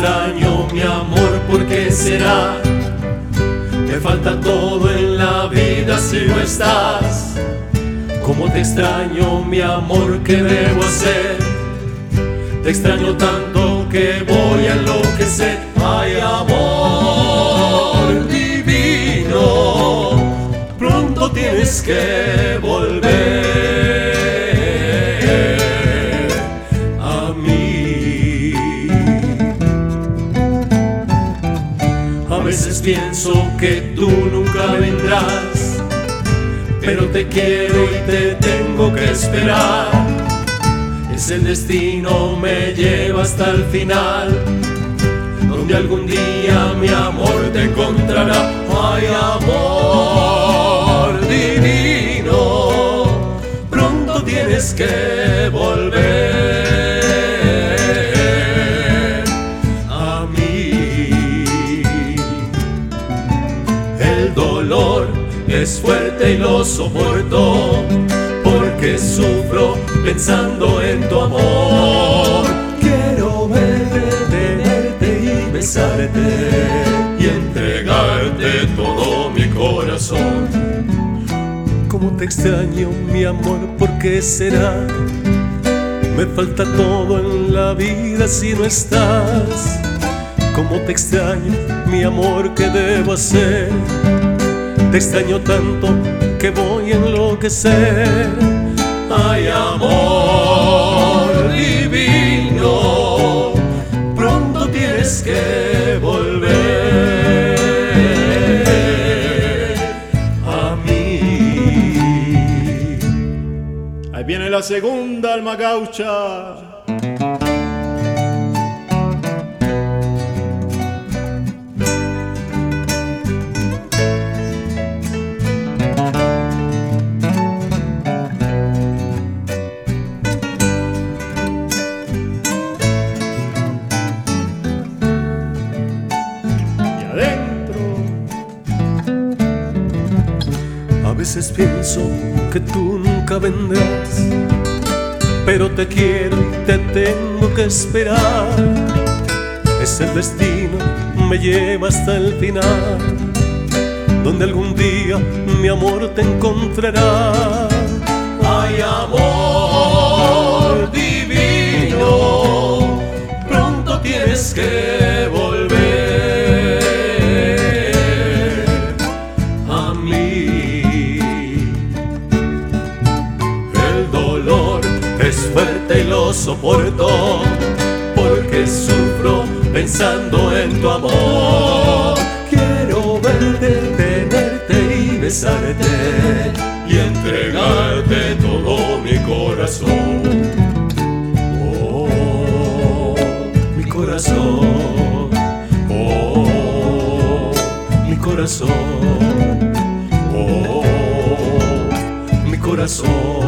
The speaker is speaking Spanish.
extraño, mi amor, ¿por qué será? Me falta todo en la vida si no estás. Cómo te extraño, mi amor, ¿qué debo hacer? Te extraño tanto que voy a enloquecer. Ay, amor divino, pronto tienes que volver a mí. A veces pienso que tú nunca vendrás, pero te quiero y te tengo que esperar. Es el destino, me lleva hasta el final, donde algún día mi amor te encontrará. Ay, amor divino, pronto tienes que volver a mí. El dolor es fuerte y lo soporto, porque sufro pensando en tu amor. Quiero verte, tenerte y besarte y entregarte todo mi corazón. Cómo te extraño, mi amor, ¿por qué será? Me falta todo en la vida si no estás. Cómo te extraño, mi amor, ¿qué debo hacer? Te extraño tanto que voy a enloquecer. Ay, amor divino, pronto tienes que volver a mí. Ahí viene la segunda, alma gaucha. A veces pienso que tú nunca vendrás, pero te quiero y te tengo que esperar. Es el destino, me lleva hasta el final, donde algún día mi amor te encontrará. Ay, amor divino, pronto tienes que volver a mí. El dolor es fuerte y lo soporto, porque sufro pensando en tu amor. Quiero verte, tenerte y besarte y entregarte todo mi corazón. Oh, mi corazón. Oh, mi corazón. Oh, mi corazón.